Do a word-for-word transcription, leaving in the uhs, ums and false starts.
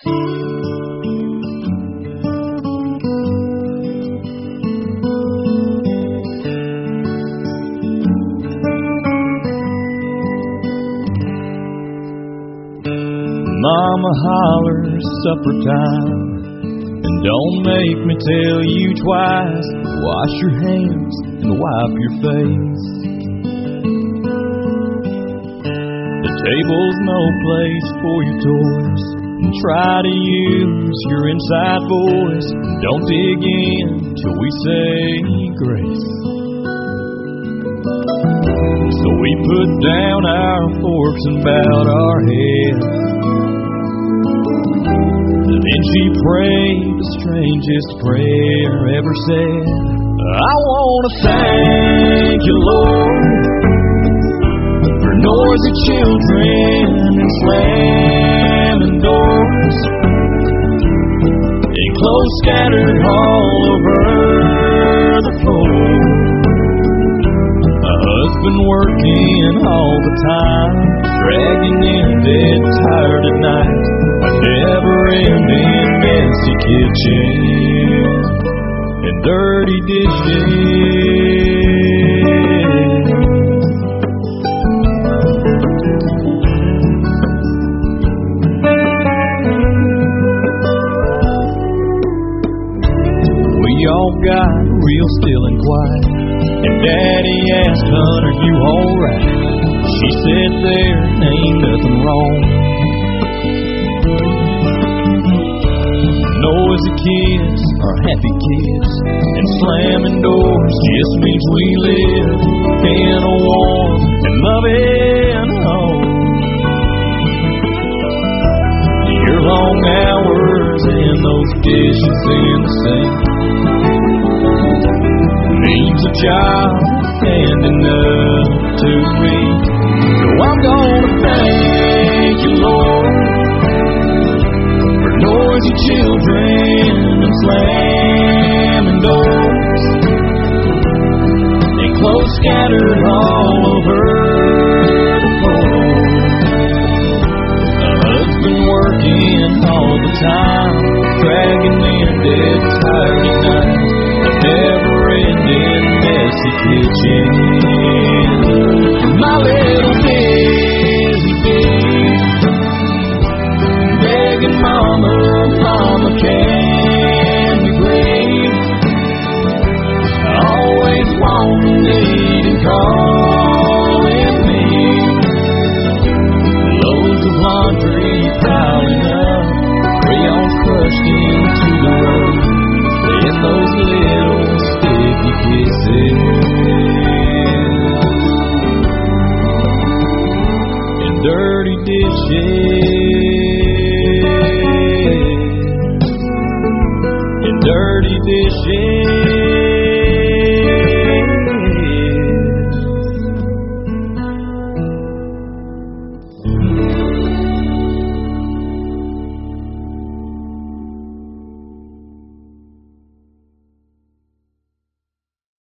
Mama hollers supper time, and don't make me tell you twice. Wash your hands and wipe your face. The table's no place for your toys, and try to use your inside voice. Don't dig in till we say grace. So we put down our forks and bowed our heads. Then she prayed the strangest prayer ever said. I want to thank you, Lord, for noisy children and slamming doors, and clothes scattered all over the floor. A husband working all the time, dragging in dead tired at night. A never-ending messy kitchen and dirty dishes. We all got real still and quiet, and Daddy asked, "Hun, are you alright?" She said, "There ain't nothing wrong." Noisy kids are happy kids, and slamming doors just means we live in a warm and loving home. Your long hours and those dishes in the sink means a child and enough to eat. So I'm gonna thank you, Lord, noisy children and slamming doors, and clothes scattered all over the floor. A husband working all the time, dragging in dead tired at night. A never-ending messy kitchen. My little busy bee, begging Mama, Mama, can we please? Always wanting, needing, calling me. Loads of laundry piling up, crayons crushed into the road, and those little sticky kisses and dirty dishes. Dirty dishes.